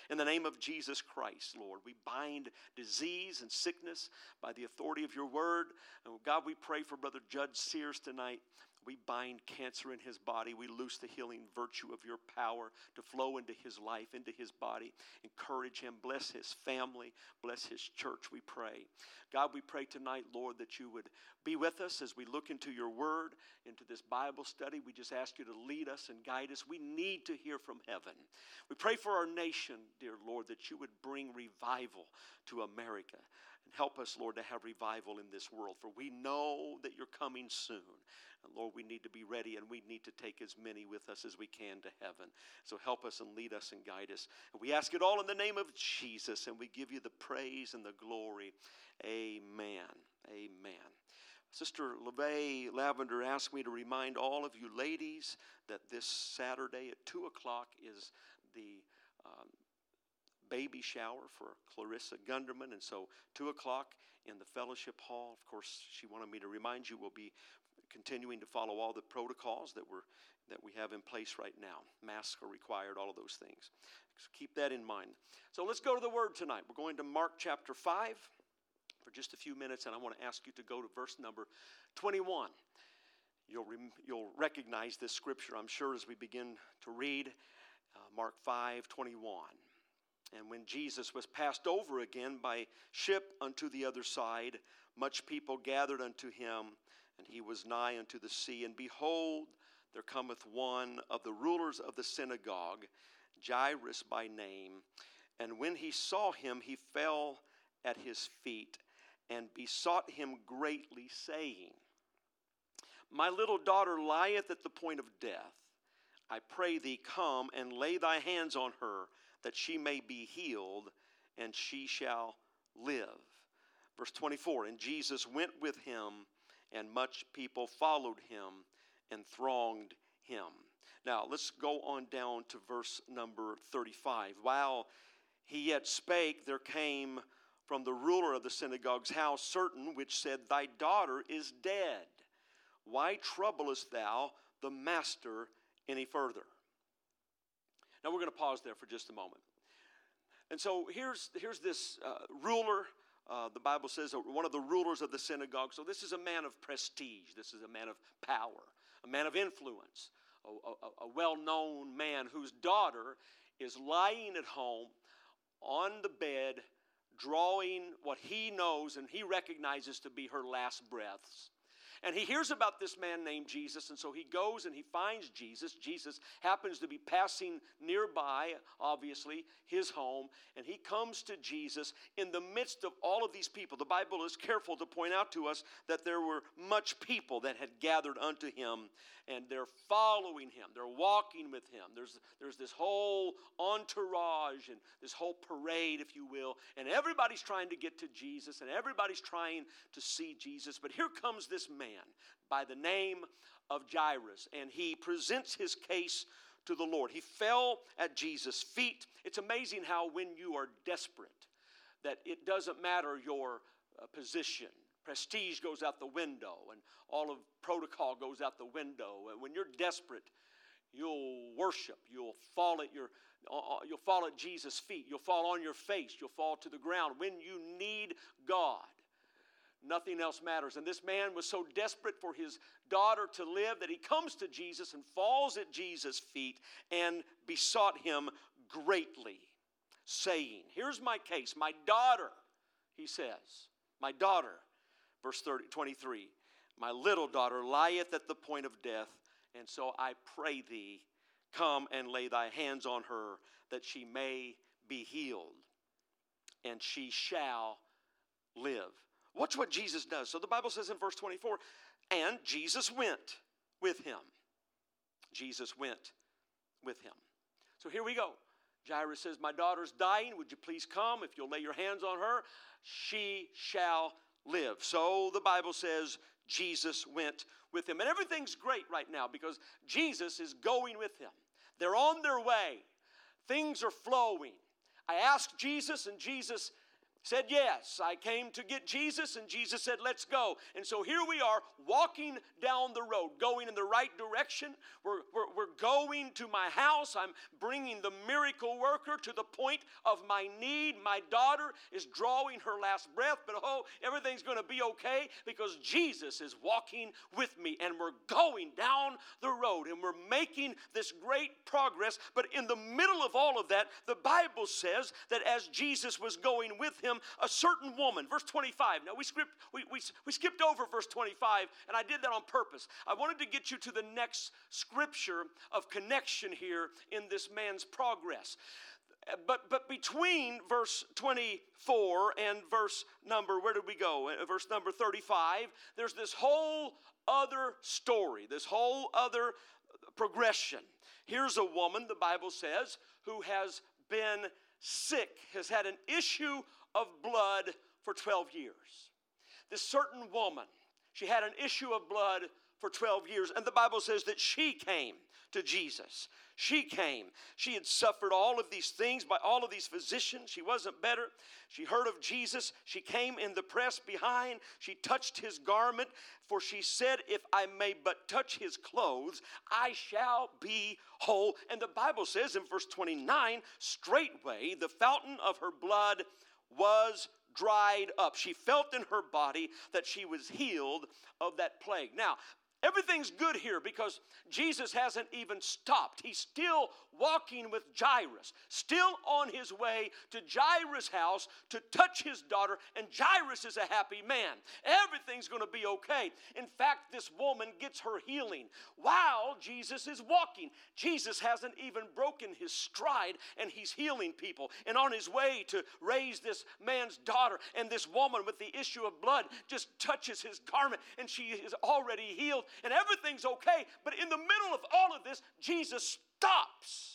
In the name of Jesus Christ, Lord, we bind disease and sickness by the authority of your word. And God, we pray for Brother Judge Sears tonight. We bind cancer in his body. We loose the healing virtue of your power to flow into his life, into his body. Encourage him. Bless his family. Bless his church, we pray. God, we pray tonight, Lord, that you would be with us as we look into your word, into this Bible study. We just ask you to lead us and guide us. We need to hear from heaven. We pray for our nation, dear Lord, that you would bring revival to America. And help us, Lord, to have revival in this world. For we know that you're coming soon. And Lord, we need to be ready, and we need to take as many with us as we can to heaven. So help us and lead us and guide us. And we ask it all in the name of Jesus, and we give you the praise and the glory. Amen. Amen. Sister LeVay Lavender asked me to remind all of you ladies that this Saturday at 2 o'clock is the baby shower for Clarissa Gunderman. And so 2 o'clock in the fellowship hall. Of course, she wanted me to remind you we'll be continuing to follow all the protocols that we have in place right now. Masks are required, all of those things. So keep that in mind. So let's go to the word tonight. We're going to Mark chapter 5 for just a few minutes, and I want to ask you to go to verse number 21. You'll recognize this scripture, I'm sure, as we begin to read Mark 5:21. And when Jesus was passed over again by ship unto the other side, much people gathered unto him, and he was nigh unto the sea. And behold, there cometh one of the rulers of the synagogue, Jairus by name. And when he saw him, he fell at his feet and besought him greatly, saying, My little daughter lieth at the point of death. I pray thee, come and lay thy hands on her, that she may be healed, and she shall live. Verse 24, and Jesus went with him, and much people followed him and thronged him. Now, let's go on down to verse number 35. While he yet spake, there came from the ruler of the synagogue's house certain which said, Thy daughter is dead. Why troublest thou the master any further? Now, we're going to pause there for just a moment. And so here's this ruler. The Bible says one of the rulers of the synagogue. So this is a man of prestige. This is a man of power, a man of influence, a well-known man whose daughter is lying at home on the bed, drawing what he knows and he recognizes to be her last breaths. And he hears about this man named Jesus, and so he goes and he finds Jesus. Jesus happens to be passing nearby, obviously, his home, and he comes to Jesus in the midst of all of these people. The Bible is careful to point out to us that there were much people that had gathered unto him, and they're following him. They're walking with him. There's this whole entourage and this whole parade, if you will, and everybody's trying to get to Jesus, and everybody's trying to see Jesus. But here comes this man by the name of Jairus, and he presents his case to the Lord. He fell at Jesus' feet. It's amazing how when you are desperate, that it doesn't matter your position. Prestige goes out the window, and all of protocol goes out the window. And when you're desperate, you'll worship. You'll fall at Jesus' feet. You'll fall on your face. You'll fall to the ground. When you need God, nothing else matters. And this man was so desperate for his daughter to live that he comes to Jesus and falls at Jesus' feet and besought him greatly, saying, here's my case. My daughter, he says, my daughter, verse 23, my little daughter lieth at the point of death, and so I pray thee, come and lay thy hands on her, that she may be healed, and she shall live. Watch what Jesus does. So the Bible says in verse 24, and Jesus went with him. Jesus went with him. So here we go. Jairus says, my daughter's dying. Would you please come? If you'll lay your hands on her, she shall live. So the Bible says Jesus went with him. And everything's great right now because Jesus is going with him. They're on their way. Things are flowing. I asked Jesus, and Jesus said, yes, I came to get Jesus, and Jesus said, let's go. And so here we are walking down the road, going in the right direction. We're going to my house. I'm bringing the miracle worker to the point of my need. My daughter is drawing her last breath, but everything's going to be okay because Jesus is walking with me, and we're going down the road, and we're making this great progress. But in the middle of all of that, the Bible says that as Jesus was going with him, a certain woman, verse 25. Now we skipped over verse 25, and I did that on purpose. I wanted to get you to the next scripture of connection here in this man's progress. But between verse 24 and verse number, where did we go? Verse number 35, there's this whole other story, this whole other progression. Here's a woman, the Bible says, who has been sick, has had an issue of blood for 12 years. This certain woman, she had an issue of blood for 12 years, and the Bible says that she came to Jesus. She came. She had suffered all of these things by all of these physicians. She wasn't better. She heard of Jesus. She came in the press behind. She touched his garment, for she said, if I may but touch his clothes, I shall be whole. And the Bible says in verse 29, straightway the fountain of her blood was dried up. She felt in her body that she was healed of that plague. Now, everything's good here because Jesus hasn't even stopped. He's still walking with Jairus, still on his way to Jairus' house to touch his daughter, and Jairus is a happy man. Everything's going to be okay. In fact, this woman gets her healing while Jesus is walking. Jesus hasn't even broken his stride, and he's healing people. And on his way to raise this man's daughter, and this woman with the issue of blood just touches his garment, and she is already healed, and everything's okay. But in the middle of all of this, Jesus stops.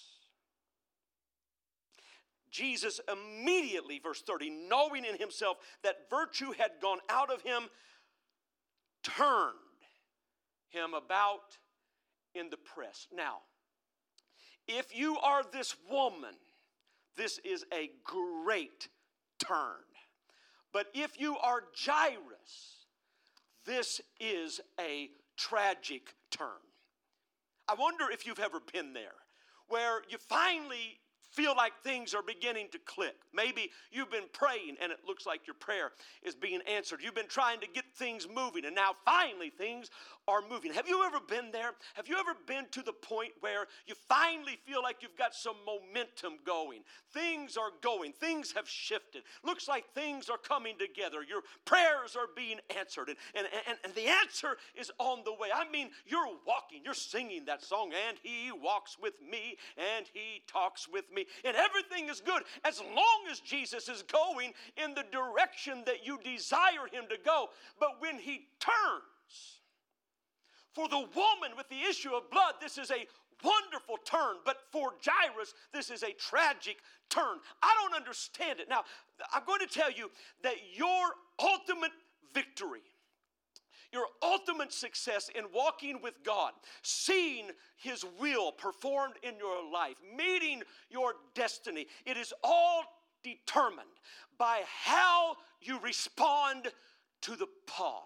Jesus immediately, verse 30, knowing in himself that virtue had gone out of him, turned him about in the press. Now, if you are this woman, this is a great turn. But if you are Jairus, this is a tragic turn. I wonder if you've ever been there, where you finally feel like things are beginning to click. Maybe you've been praying and it looks like your prayer is being answered. You've been trying to get things moving, and now finally things are moving. Have you ever been there? Have you ever been to the point where you finally feel like you've got some momentum going? Things are going. Things have shifted. Looks like things are coming together. Your prayers are being answered, and the answer is on the way. I mean, you're walking, you're singing that song, and he walks with me, and he talks with me, and everything is good as long as Jesus is going in the direction that you desire him to go. But when he turns, for the woman with the issue of blood, this is a wonderful turn, but for Jairus, this is a tragic turn. I don't understand it. Now, I'm going to tell you that your ultimate victory, your ultimate success in walking with God, seeing his will performed in your life, meeting your destiny, it is all determined by how you respond to the pause.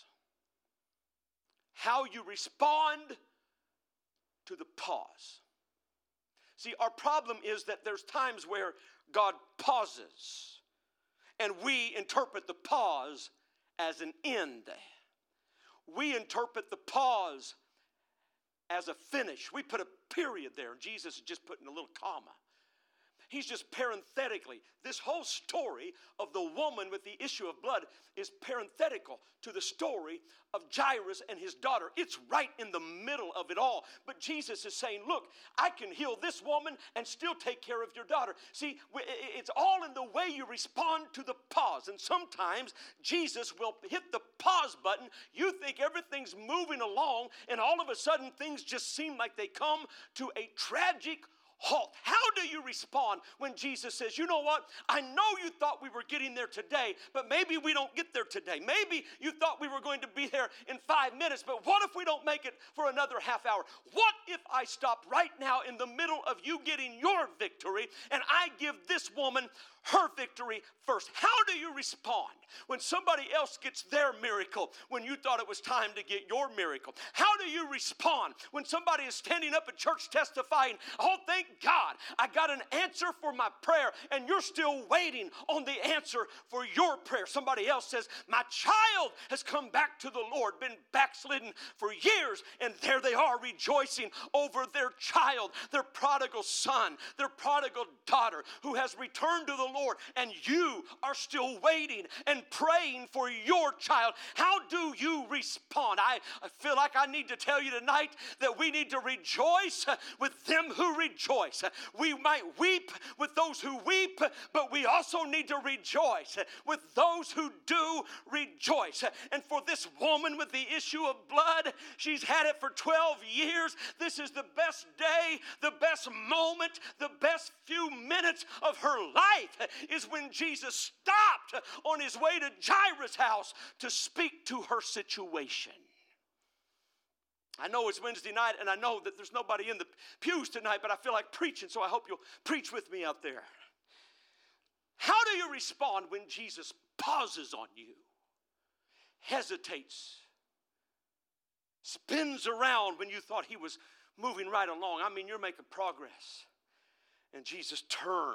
How you respond to the pause. See, our problem is that there's times where God pauses, and we interpret the pause as an end. We interpret the pause as a finish. We put a period there, and Jesus is just putting a little comma. He's just parenthetically. This whole story of the woman with the issue of blood is parenthetical to the story of Jairus and his daughter. It's right in the middle of it all. But Jesus is saying, look, I can heal this woman and still take care of your daughter. See, it's all in the way you respond to the pause. And sometimes Jesus will hit the pause button. You think everything's moving along, and all of a sudden things just seem like they come to a tragic halt. How do you respond when Jesus says, you know what? I know you thought we were getting there today, but maybe we don't get there today. Maybe you thought we were going to be there in 5 minutes, but what if we don't make it for another half hour? What if I stop right now in the middle of you getting your victory and I give this woman her victory first? How do you respond when somebody else gets their miracle when you thought it was time to get your miracle? How do you respond when somebody is standing up at church testifying, oh, thank God, I got an answer for my prayer, and you're still waiting on the answer for your prayer? Somebody else says, my child has come back to the Lord, been backslidden for years, and there they are rejoicing over their child, their prodigal son, their prodigal daughter who has returned to the Lord, and you are still waiting and praying for your child. How do you respond? I feel like I need to tell you tonight that we need to rejoice with them who rejoice. We might weep with those who weep, but we also need to rejoice with those who do rejoice. And for this woman with the issue of blood, she's had it for 12 years. This is the best day, the best moment, the best few minutes of her life is when Jesus stopped on his way to Jairus' house to speak to her situation. I know it's Wednesday night, and I know that there's nobody in the pews tonight, but I feel like preaching, so I hope you'll preach with me out there. How do you respond when Jesus pauses on you, hesitates, spins around when you thought he was moving right along? I mean, you're making progress, and Jesus turns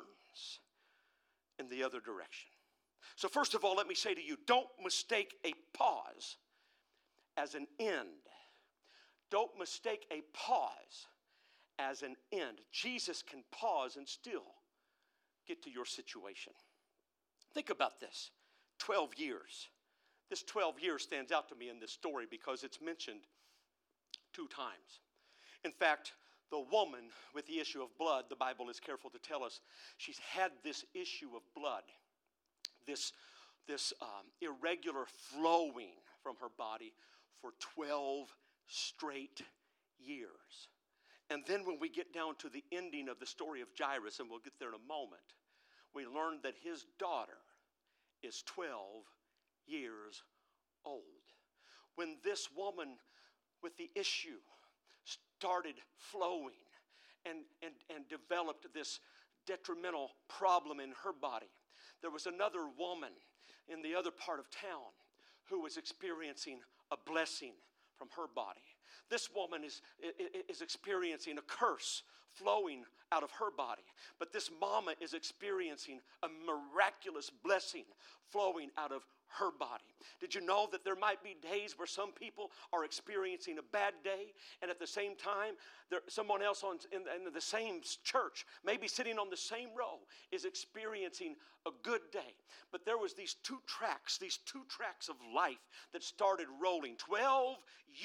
in the other direction. So first of all, let me say to you, don't mistake a pause as an end. Don't mistake a pause as an end. Jesus can pause and still get to your situation. Think about this. 12 years. This 12 years stands out to me in this story because it's mentioned 2 times. In fact, the woman with the issue of blood, the Bible is careful to tell us, she's had this issue of blood, this irregular flowing from her body for 12 straight years. And then when we get down to the ending of the story of Jairus, and we'll get there in a moment, we learn that his daughter is 12 years old. When this woman with the issue started flowing and developed this detrimental problem in her body, there was another woman in the other part of town who was experiencing a blessing from her body. This woman is experiencing a curse flowing out of her body. But this mama is experiencing a miraculous blessing flowing out of her body. Did you know that there might be days where some people are experiencing a bad day, and at the same time, someone else in the same church, maybe sitting on the same row, is experiencing a good day? But there was these two tracks of life that started rolling. 12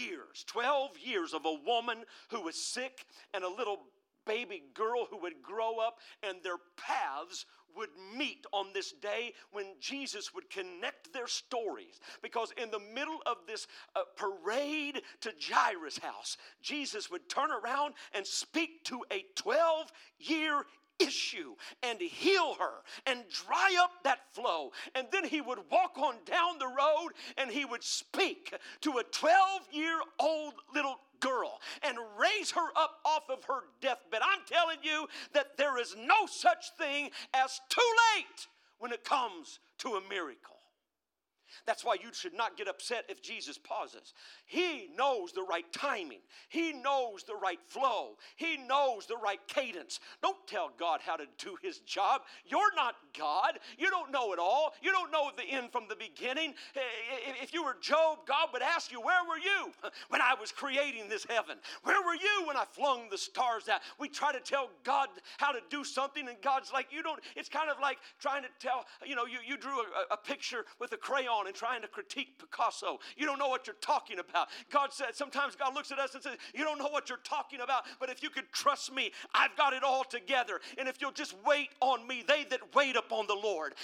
years of a woman who was sick and a little baby girl who would grow up, and their paths would meet on this day when Jesus would connect their stories. Because in the middle of this parade to Jairus' house, Jesus would turn around and speak to a 12-year issue and heal her and dry up that flow. And then he would walk on down the road and he would speak to a 12-year-old little girl and raise her up off of her deathbed. I'm telling you that there is no such thing as too late when it comes to a miracle. That's why you should not get upset if Jesus pauses. He knows the right timing. He knows the right flow. He knows the right cadence. Don't tell God how to do his job. You're not God. You don't know it all. You don't know the end from the beginning. If you were Job, God would ask you, where were you when I was creating this heaven? Where were you when I flung the stars out? We try to tell God how to do something, and God's like, you don't. It's kind of like trying to tell, you drew a picture with a crayon and trying to critique Picasso. You don't know what you're talking about. God said, sometimes God looks at us and says, you don't know what you're talking about, but if you could trust me, I've got it all together. And if you'll just wait on me, they that wait upon the Lord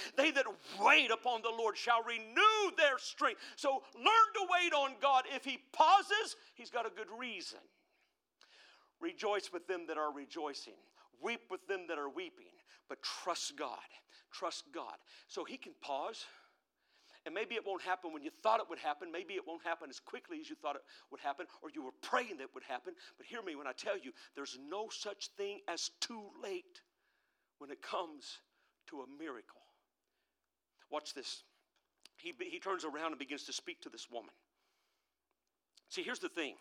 shall renew their strength. So learn to wait on God. If he pauses, he's got a good reason. Rejoice with them that are rejoicing. Weep with them that are weeping, but trust God. Trust God. So he can pause. And maybe it won't happen when you thought it would happen. Maybe it won't happen as quickly as you thought it would happen, or you were praying that it would happen. But hear me when I tell you, there's no such thing as too late when it comes to a miracle. Watch this. He turns around and begins to speak to this woman. See, here's the thing.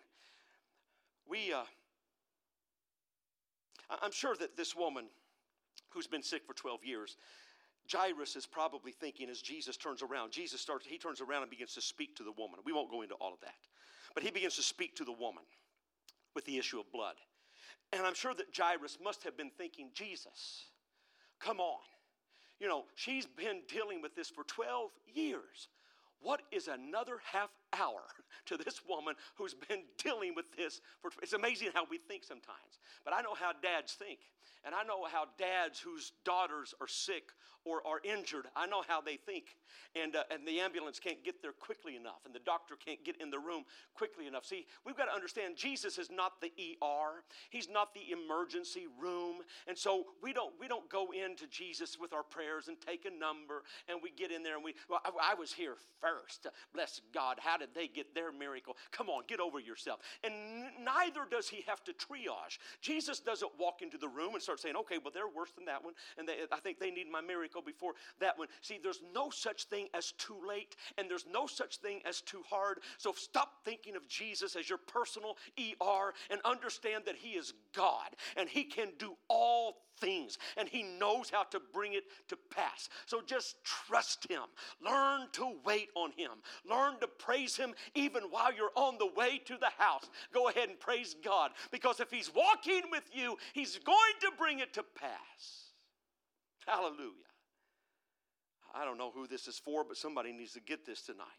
I'm sure that this woman who's been sick for 12 years, Jairus is probably thinking as Jesus turns around. He turns around and begins to speak to the woman. We won't go into all of that. But he begins to speak to the woman with the issue of blood. And I'm sure that Jairus must have been thinking, Jesus, come on. You know, she's been dealing with this for 12 years. What is another half hour to this woman who's been dealing with this it's amazing how we think sometimes. But I know how dads think. And I know how dads whose daughters are sick or are injured, I know how they think. And the ambulance can't get there quickly enough. And the doctor can't get in the room quickly enough. See, we've got to understand Jesus is not the ER. He's not the emergency room. And so we don't go into Jesus with our prayers and take a number. And we get in there and I was here first. Bless God. How did they get their miracle? Come on, get over yourself. And neither does he have to triage. Jesus doesn't walk into the room and start saying, okay, well, they're worse than that one. And I think they need my miracle before that one. See, there's no such thing as too late, and there's no such thing as too hard. So stop thinking of Jesus as your personal ER and understand that he is God, and he can do all things, and he knows how to bring it to pass. So just trust him. Learn to wait on him. Learn to praise him even while you're on the way to the house. Go ahead and praise God, because if he's walking with you, he's going to bring it to pass. Hallelujah. I don't know who this is for, but somebody needs to get this tonight.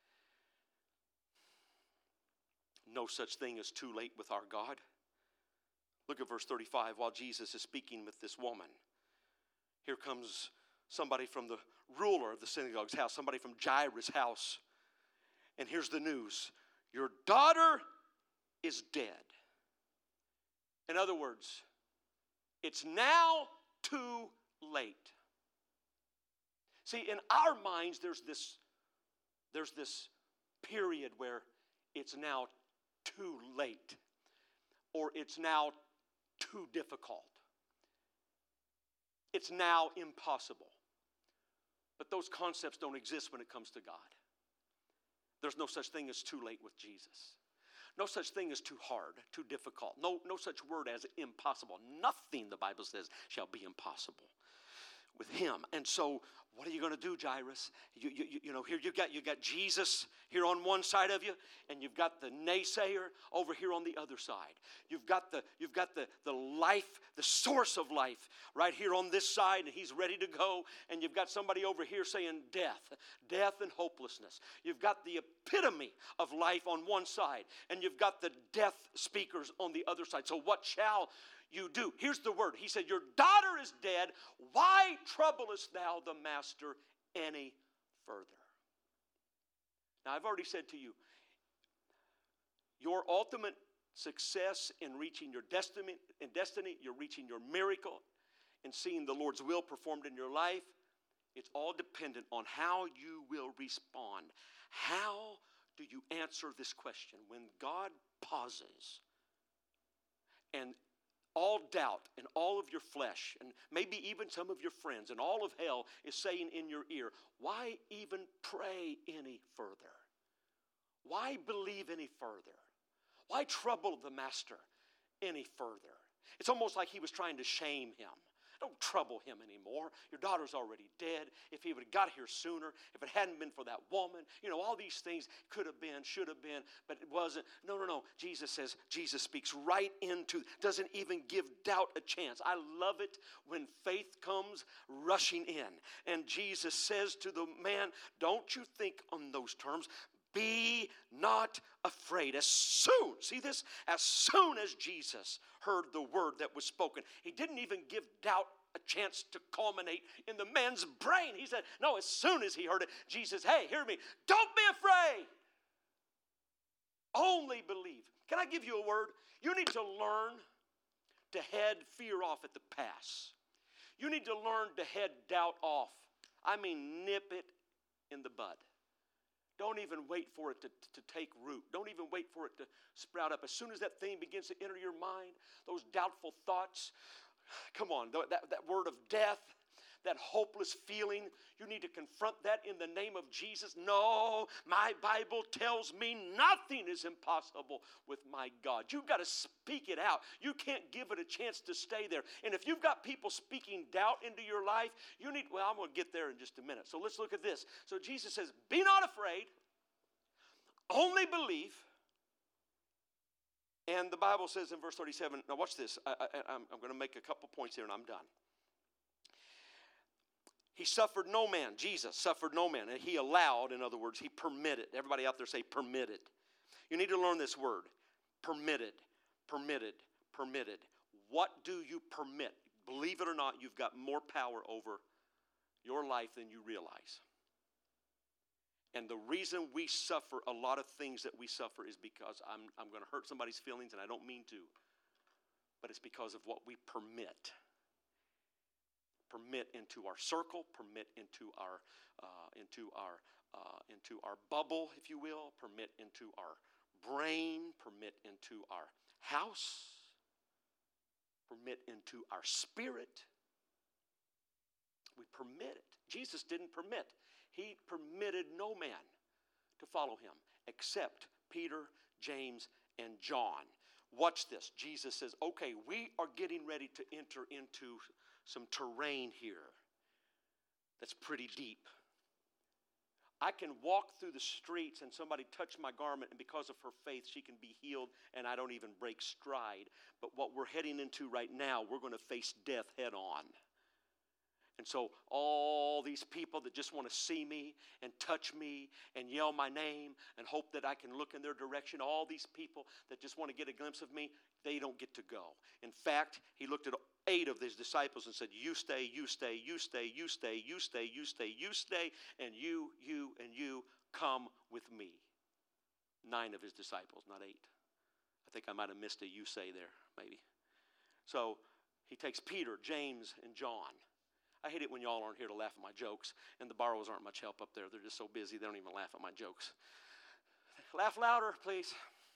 No such thing as too late with our God. Look at verse 35. While Jesus is speaking with this woman, here comes somebody from the ruler of the synagogue's house, somebody from Jairus' house. And here's the news. Your daughter is dead. In other words, it's now too late. See, in our minds, there's this period where it's now too late, or it's now too difficult. It's now impossible. But those concepts don't exist when it comes to God. There's no such thing as too late with Jesus. No such thing as too hard, too difficult. No such word as impossible. Nothing, the Bible says, shall be impossible with him. And so, what are you going to do, Jairus? You know, here you got Jesus here on one side of you, and you've got the naysayer over here on the other side. You've got the life, the source of life, right here on this side, and he's ready to go. And you've got somebody over here saying death and hopelessness. You've got the epitome of life on one side, and you've got the death speakers on the other side. So what shall you do? Here's the word. He said, your daughter is dead. Why troublest thou the master any further? Now, I've already said to you, your ultimate success in reaching your destiny, you're reaching your miracle, and seeing the Lord's will performed in your life, it's all dependent on how you will respond. How do you answer this question when God pauses and all doubt and all of your flesh, and maybe even some of your friends, and all of hell is saying in your ear, why even pray any further? Why believe any further? Why trouble the master any further? It's almost like he was trying to shame him. Don't trouble him anymore. Your daughter's already dead. If he would have got here sooner, if it hadn't been for that woman, all these things could have been, should have been, but it wasn't. No. Jesus speaks right into, doesn't even give doubt a chance. I love it when faith comes rushing in. And Jesus says to the man, don't you think on those terms. Be not afraid. As soon as Jesus heard the word that was spoken, he didn't even give doubt a chance to culminate in the man's brain. He said, no, as soon as he heard it, Jesus, hey, hear me. Don't be afraid. Only believe. Can I give you a word? You need to learn to head fear off at the pass. You need to learn to head doubt off. I mean, nip it in the bud. Don't even wait for it to take root. Don't even wait for it to sprout up. As soon as that thing begins to enter your mind, those doubtful thoughts, come on, that word of death, that hopeless feeling, you need to confront that in the name of Jesus. No, my Bible tells me nothing is impossible with my God. You've got to speak it out. You can't give it a chance to stay there. And if you've got people speaking doubt into your life, you need, well, I'm going to get there in just a minute. So let's look at this. So Jesus says, be not afraid, only believe. And the Bible says in verse 37, now watch this. I'm going to make a couple points here and I'm done. He suffered no man. Jesus suffered no man. And he allowed, in other words, he permitted. Everybody out there say permitted. You need to learn this word. Permitted, permitted, permitted. What do you permit? Believe it or not, you've got more power over your life than you realize. And the reason we suffer a lot of things that we suffer is because I'm going to hurt somebody's feelings, and I don't mean to. But it's because of what we permit. Permit into our circle, permit into our bubble, if you will, permit into our brain, permit into our house, permit into our spirit. We permit it. Jesus didn't permit. He permitted no man to follow him except Peter, James, and John. Watch this. Jesus says, okay, we are getting ready to enter into some terrain here that's pretty deep. I can walk through the streets and somebody touch my garment, and because of her faith, she can be healed, and I don't even break stride. But what we're heading into right now, we're going to face death head on. And so all these people that just want to see me and touch me and yell my name and hope that I can look in their direction, all these people that just want to get a glimpse of me, they don't get to go. In fact, he looked at 8 of his disciples and said, you stay, you stay, you stay, you stay, you stay, you stay, you stay, and you come with me. 9 of his disciples, not 8. I think I might have missed a you say there, maybe. So he takes Peter, James, and John. I hate it when y'all aren't here to laugh at my jokes, and the borrowers aren't much help up there. They're just so busy, they don't even laugh at my jokes. Laugh louder, please.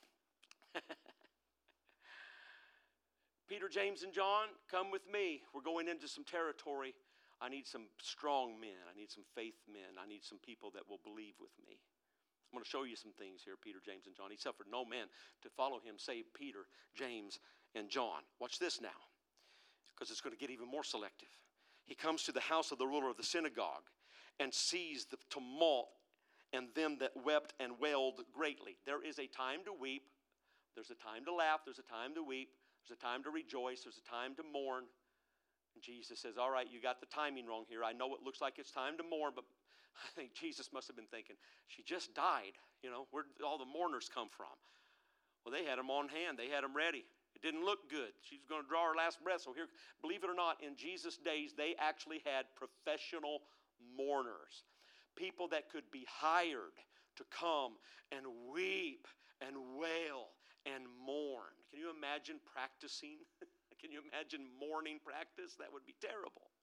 Peter, James, and John, come with me. We're going into some territory. I need some strong men. I need some faith men. I need some people that will believe with me. I'm going to show you some things here, Peter, James, and John. He suffered no man to follow him save Peter, James, and John. Watch this now, because it's going to get even more selective. He comes to the house of the ruler of the synagogue and sees the tumult and them that wept and wailed greatly. There is a time to weep. There's a time to laugh. There's a time to weep. There's a time to rejoice. There's a time to mourn. And Jesus says, all right, you got the timing wrong here. I know it looks like it's time to mourn, but I think Jesus must have been thinking, she just died. You know, where'd all the mourners come from? Well, they had them on hand. They had them ready. It didn't look good. She was going to draw her last breath. So here, believe it or not, in Jesus' days, they actually had professional mourners. People that could be hired to come and weep and wail and mourn. Can you imagine practicing? Can you imagine mourning practice? That would be terrible.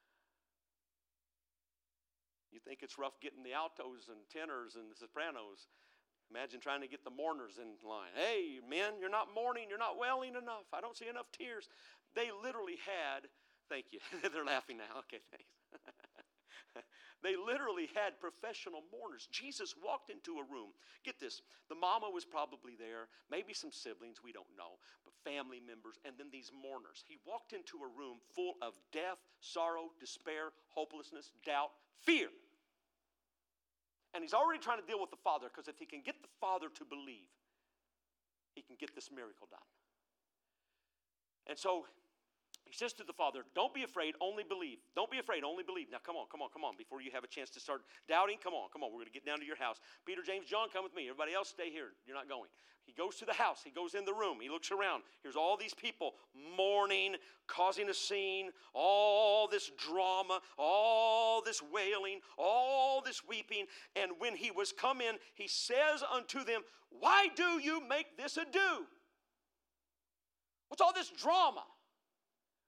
You think it's rough getting the altos and tenors and the sopranos. Imagine trying to get the mourners in line. Hey, men, you're not mourning. You're not wailing enough. I don't see enough tears. They literally had, thank you. They're laughing now. Okay, thanks. They literally had professional mourners. Jesus walked into a room. Get this. The mama was probably there. Maybe some siblings. We don't know. But family members. And then these mourners. He walked into a room full of death, sorrow, despair, hopelessness, doubt, fear. And he's already trying to deal with the Father, because if he can get the Father to believe, he can get this miracle done. And so he says to the Father, don't be afraid, only believe. Don't be afraid, only believe. Now come on. Before you have a chance to start doubting, come on. We're going to get down to your house. Peter, James, John, come with me. Everybody else, stay here. You're not going. He goes to the house. He goes in the room. He looks around. Here's all these people mourning, causing a scene, all this drama, all this wailing, all this weeping. And when he was come in, he says unto them, why do you make this ado? What's all this drama?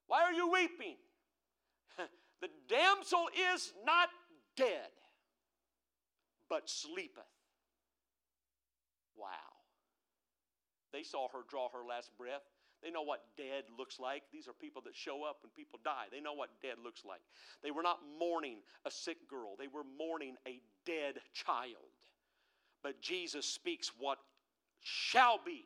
Why are you weeping? The damsel is not dead, but sleepeth. Wow. They saw her draw her last breath. They know what dead looks like. These are people that show up when people die. They know what dead looks like. They were not mourning a sick girl. They were mourning a dead child. But Jesus speaks what shall be.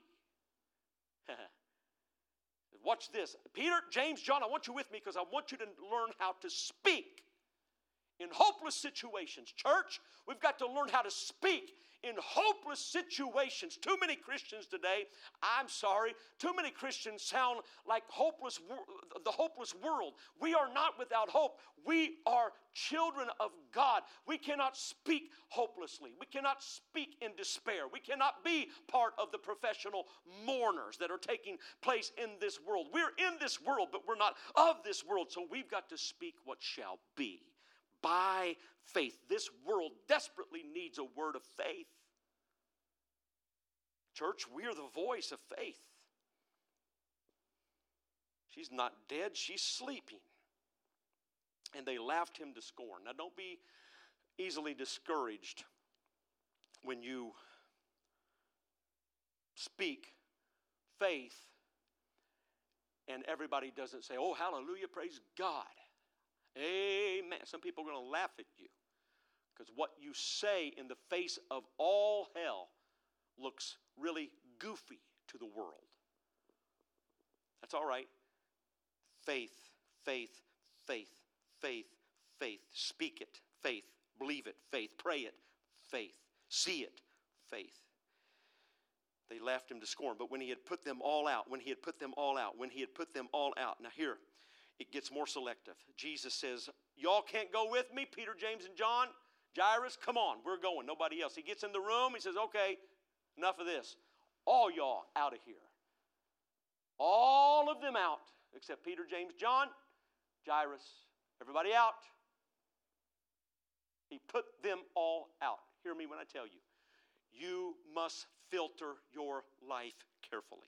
Watch this. Peter, James, John, I want you with me because I want you to learn how to speak in hopeless situations. Church, we've got to learn how to speak in hopeless situations. Too many Christians today, I'm sorry, too many Christians sound like the hopeless world. We are not without hope. We are children of God. We cannot speak hopelessly. We cannot speak in despair. We cannot be part of the professional mourners that are taking place in this world. We're in this world, but we're not of this world. So we've got to speak what shall be by faith. This world desperately needs a word of faith. Church, we are the voice of faith. She's not dead, she's sleeping. And they laughed him to scorn. Now, don't be easily discouraged when you speak faith and everybody doesn't say, oh, hallelujah, praise God. Amen. Some people are going to laugh at you because what you say in the face of all hell looks really goofy to the world. That's all right. Faith, faith, faith, faith, faith. Speak it, faith. Believe it, faith. Pray it, faith. See it, faith. They laughed him to scorn. But when he had put them all out, when he had put them all out. Now here, it gets more selective. Jesus says, y'all can't go with me, Peter, James, and John. Jairus, come on, we're going. Nobody else. He gets in the room. He says, okay, enough of this. All y'all out of here. All of them out, except Peter, James, John, Jairus. Everybody out. He put them all out. Hear me when I tell you. You must filter your life carefully.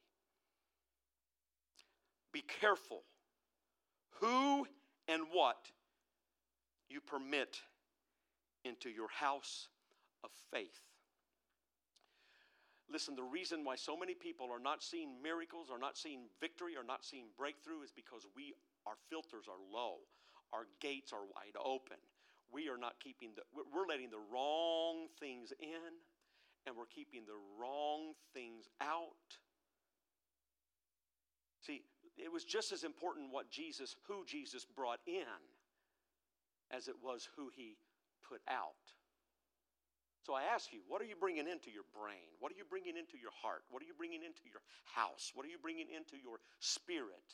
Be careful who and what you permit into your house of faith. Listen, the reason why so many people are not seeing miracles, are not seeing victory, are not seeing breakthrough is because our filters are low. Our gates are wide open. We are not we're letting the wrong things in, and we're keeping the wrong things out. See, it was just as important who Jesus brought in as it was who he put out. So I ask you, what are you bringing into your brain? What are you bringing into your heart? What are you bringing into your house? What are you bringing into your spirit?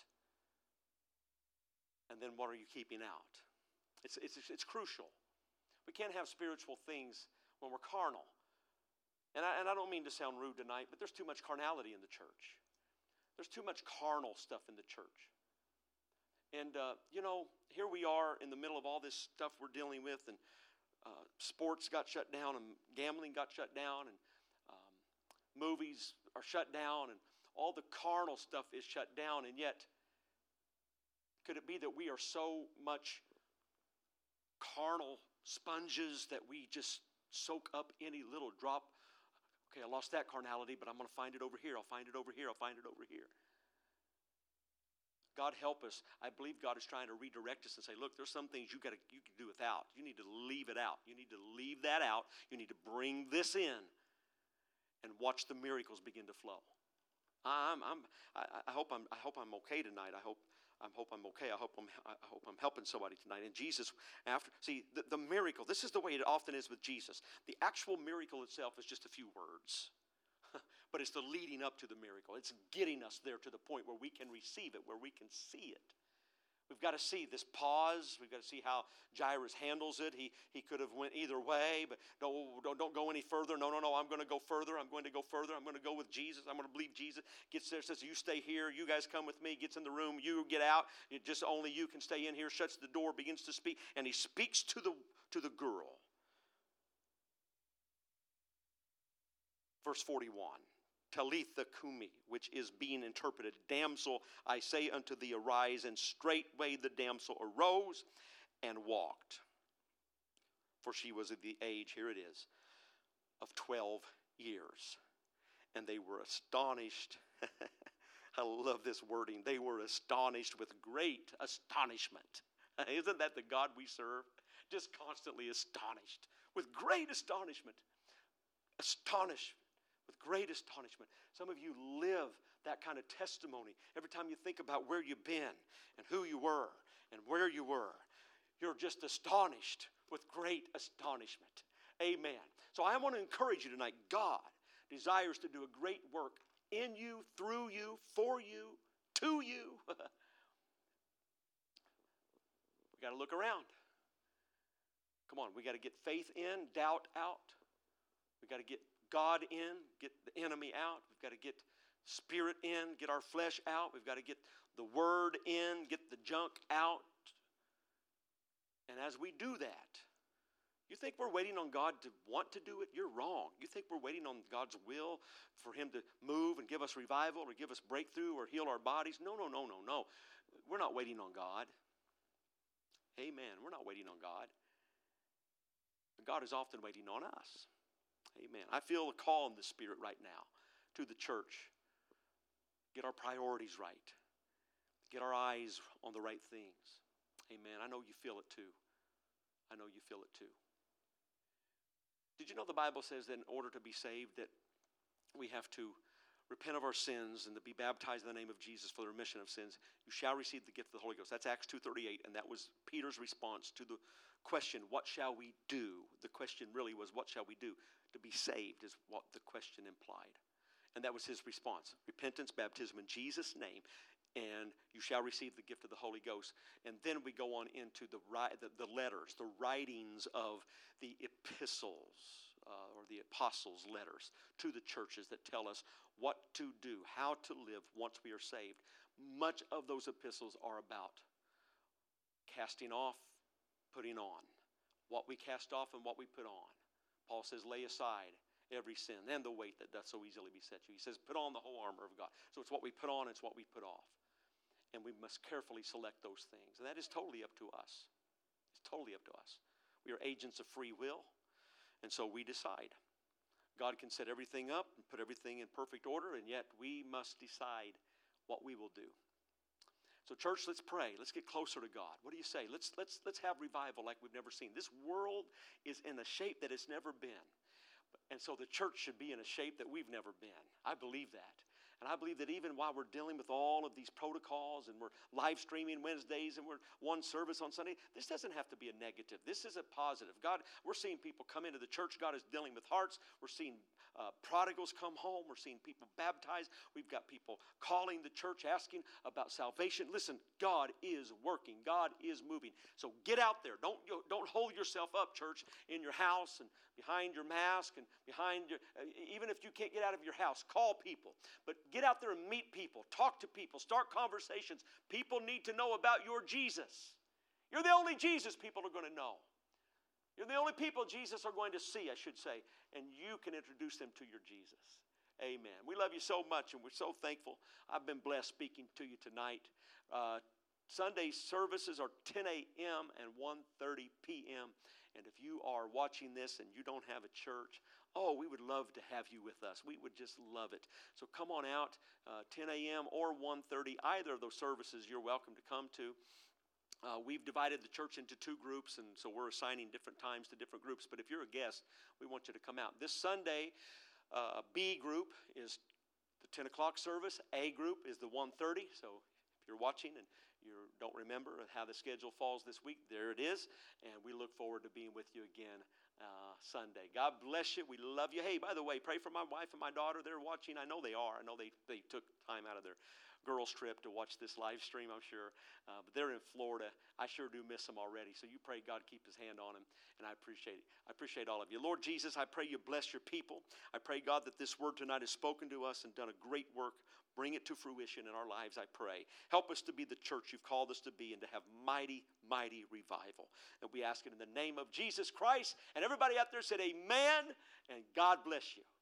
And then what are you keeping out? It's crucial. We can't have spiritual things when we're carnal. And I don't mean to sound rude tonight, but there's too much carnality in the church. There's too much carnal stuff in the church. And, here we are in the middle of all this stuff we're dealing with, and sports got shut down, and gambling got shut down, and movies are shut down, and all the carnal stuff is shut down. And yet, could it be that we are so much carnal sponges that we just soak up any little drop? Okay, I lost that carnality, but I'm going to find it over here. I'll find it over here. I'll find it over here. God help us. I believe God is trying to redirect us and say, look, there's some things you can do without. You need to leave it out. You need to leave that out. You need to bring this in and watch the miracles begin to flow. I hope I'm okay tonight. I hope I'm okay. I hope I'm helping somebody tonight. And Jesus, the miracle, this is the way it often is with Jesus. The actual miracle itself is just a few words. But it's the leading up to the miracle. It's getting us there to the point where we can receive it, where we can see it. We've got to see this pause. We've got to see how Jairus handles it. He could have went either way, but don't go any further. No, I'm going to go further. I'm going to go further. I'm going to go with Jesus. I'm going to believe Jesus. Gets there, says, you stay here. You guys come with me. Gets in the room. You get out. Just only you can stay in here. Shuts the door, begins to speak, and he speaks to the girl. Verse 41. Talitha Kumi, which is being interpreted, damsel, I say unto thee, arise. And straightway the damsel arose and walked. For she was of the age, here it is, of 12 years. And they were astonished. I love this wording. They were astonished with great astonishment. Isn't that the God we serve? Just constantly astonished with great astonishment. Astonished with great astonishment. Some of you live that kind of testimony. Every time you think about where you've been and who you were and where you were, you're just astonished with great astonishment. Amen. So I want to encourage you tonight. God desires to do a great work in you, through you, for you, to you. We got to look around. Come on, we got to get faith in, doubt out. We got to get God in, get the enemy out. We've got to get spirit in, get our flesh out. We've got to get the word in, get the junk out. And as we do that, you think we're waiting on God to want to do it? You're wrong. You think we're waiting on God's will for Him to move and give us revival or give us breakthrough or heal our bodies? No. We're not waiting on God. Amen. We're not waiting on God. God is often waiting on us. Amen. I feel a call in the Spirit right now to the church. Get our priorities right. Get our eyes on the right things. Amen. I know you feel it too. I know you feel it too. Did you know the Bible says that in order to be saved that we have to repent of our sins and to be baptized in the name of Jesus for the remission of sins? You shall receive the gift of the Holy Ghost. That's Acts 2:38, and that was Peter's response to the question, what shall we do? The question really was, what shall we do? To be saved is what the question implied. And that was his response. Repentance, baptism in Jesus' name, and you shall receive the gift of the Holy Ghost. And then we go on into the letters, the writings of the epistles, or the apostles' letters to the churches that tell us what to do, how to live once we are saved. Much of those epistles are about casting off, putting on. What we cast off and what we put on. Paul says, lay aside every sin and the weight that doth so easily beset you. He says, put on the whole armor of God. So it's what we put on, it's what we put off. And we must carefully select those things. And that is totally up to us. It's totally up to us. We are agents of free will. And so we decide. God can set everything up and put everything in perfect order, and yet we must decide what we will do. So church, let's pray. Let's get closer to God. What do you say? Let's have revival like we've never seen. This world is in a shape that it's never been. And so the church should be in a shape that we've never been. I believe that. And I believe that even while we're dealing with all of these protocols and we're live streaming Wednesdays and we're one service on Sunday, this doesn't have to be a negative. This is a positive. God, we're seeing people come into the church. God is dealing with hearts. We're seeing prodigals come home. We're seeing people baptized. We've got people calling the church, asking about salvation. Listen, God is working. God is moving. So get out there. Don't hold yourself up, church, in your house and behind your mask and behind your, even if you can't get out of your house, call people. But get out there and meet people. Talk to people. Start conversations. People need to know about your Jesus. You're the only Jesus people are going to know. You're the only people Jesus are going to see, I should say, and you can introduce them to your Jesus. Amen. We love you so much, and we're so thankful. I've been blessed speaking to you tonight. Sunday services are 10 a.m. and 1:30 p.m. And if you are watching this and you don't have a church, we would love to have you with us. We would just love it. So come on out, 10 a.m. or 1:30. Either of those services you're welcome to come to. We've divided the church into two groups, and so we're assigning different times to different groups. But if you're a guest, we want you to come out. This Sunday, B group is the 10 o'clock service. A group is the 1:30. So if you're watching and you don't remember how the schedule falls this week, there it is. And we look forward to being with you again Sunday. God bless you. We love you. Hey, by the way, pray for my wife and my daughter. They're watching. I know they are. I know they took time out of their girls' trip to watch this live stream, I'm sure. But they're in Florida. I sure do miss them already. So you pray God keep his hand on them, and I appreciate it. I appreciate all of you. Lord Jesus, I pray you bless your people. I pray, God, that this word tonight has spoken to us and done a great work. Bring it to fruition in our lives, I pray. Help us to be the church you've called us to be and to have mighty, mighty revival. And we ask it in the name of Jesus Christ. And everybody out there said amen, and God bless you.